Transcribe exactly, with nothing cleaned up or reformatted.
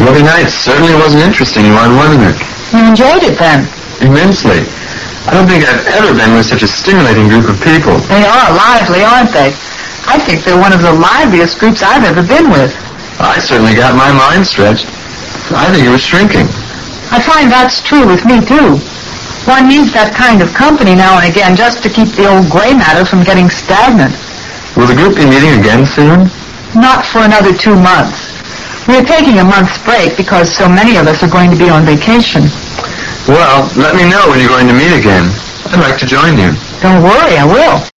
lovely night. Certainly was an interesting one, wasn't it? You enjoyed it then? Immensely. I don't think I've ever been with such a stimulating group of people. They are lively, aren't they? I think they're one of the liveliest groups I've ever been with. I certainly got my mind stretched. I think it was shrinking. I find that's true with me, too. One needs that kind of company now and again just to keep the old gray matter from getting stagnant. Will the group be meeting again soon? Not for another two months. We're taking a month's break because so many of us are going to be on vacation. Well, let me know when you're going to meet again. I'd like to join you. Don't worry, I will.